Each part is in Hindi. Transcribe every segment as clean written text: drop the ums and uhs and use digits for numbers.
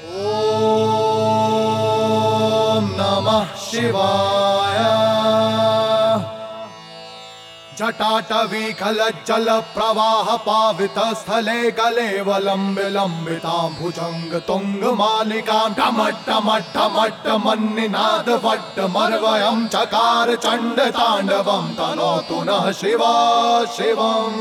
ॐ नमः शिवाय। जटाटवीकलज्जल प्रवाह पावित स्थले गलेवलम्बितां भुजंग तुंग मालिकां टमट्टमट्टमट्टमन्निनाद वट्टमर्वयं चकार चंड तांडवं तनोतु नः शिवा शिवम्।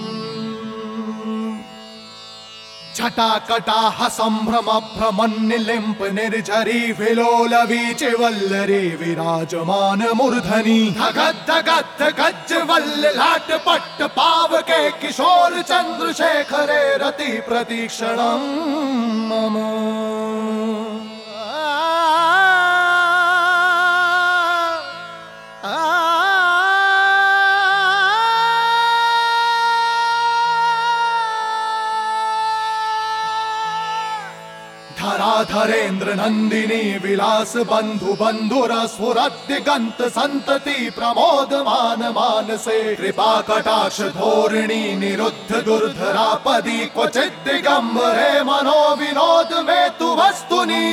छटाकटाह संभ्रम भ्रमन्निलिम्प निर्झरी विलोलवीचि वल्लरी विराजमान मूर्धनि धगद् गज्ज वल्ल लाट पट्ट पावके किशोर चंद्रशेखरे रति प्रतीक्षणं मम। धराधरेन्द्र नंदिनी विलास बंधु बंधुर स्फुरद्दिगंत संतति प्रमोदमान मानसे कृपा कटाक्ष धोरिणी निरुद्ध दुर्धरापदी क्वचित् दिगंबरे मनो विनोद में तु वस्तुनि।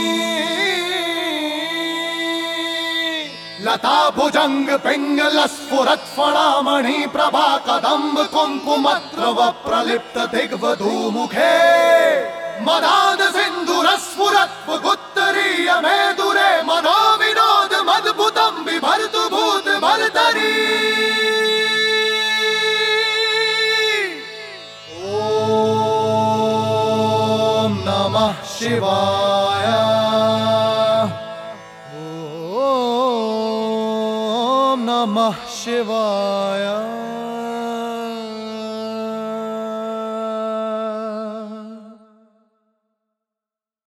लता भुजंग पिंगल स्फुरत् फणामणि प्रभा कदम्ब कुंकुमत्रव प्रलिप्त दिग्वधू मुखे मदाद सिंधुरस्फुरत् गुत्तरीय मेदुरे मनो विनोद मद्भुतं बिभर्तु भूत भर्तरी। ॐ नमः शिवाय। ॐ नमः शिवाय।